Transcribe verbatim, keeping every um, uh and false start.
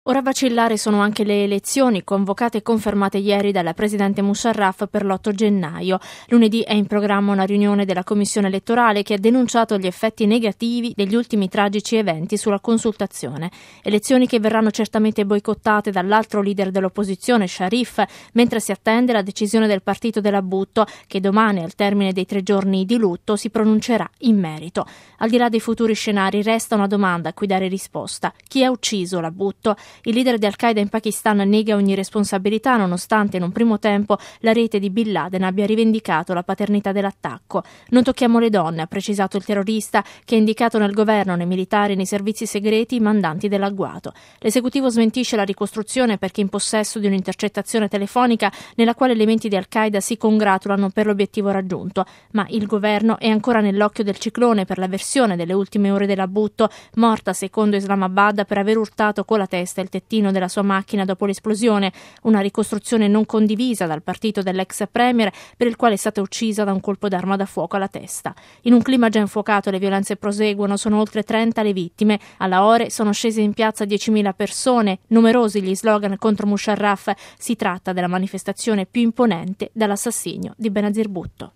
Ora a vacillare sono anche le elezioni convocate e confermate ieri dalla presidente Musharraf per l'otto gennaio. Lunedì è in programma una riunione della commissione elettorale che ha denunciato gli effetti negativi degli ultimi tragici eventi sulla consultazione. Elezioni che verranno certamente boicottate dall'altro leader dell'opposizione, Sharif, mentre si attende la decisione del partito della Bhutto che domani, al termine dei tre giorni di lutto, si pronuncerà in merito. Al di là dei futuri scenari resta una domanda a cui dare risposta. Chi ha ucciso la Bhutto? Il leader di Al-Qaeda in Pakistan nega ogni responsabilità, nonostante in un primo tempo la rete di Bin Laden abbia rivendicato la paternità dell'attacco. Non tocchiamo le donne, ha precisato il terrorista, che ha indicato nel governo, nei militari e nei servizi segreti i mandanti dell'agguato. L'esecutivo smentisce la ricostruzione perché è in possesso di un'intercettazione telefonica nella quale elementi di Al-Qaeda si congratulano per l'obiettivo raggiunto, ma il governo è ancora nell'occhio del ciclone per la versione delle ultime ore della Bhutto, morta secondo Islamabad per aver urtato con la testa il tettino della sua macchina dopo l'esplosione, una ricostruzione non condivisa dal partito dell'ex premier, per il quale è stata uccisa da un colpo d'arma da fuoco alla testa. In un clima già infuocato le violenze proseguono, sono oltre trenta le vittime, a Lahore sono scese in piazza diecimila persone, numerosi gli slogan contro Musharraf, si tratta della manifestazione più imponente dall'assassinio di Benazir Bhutto.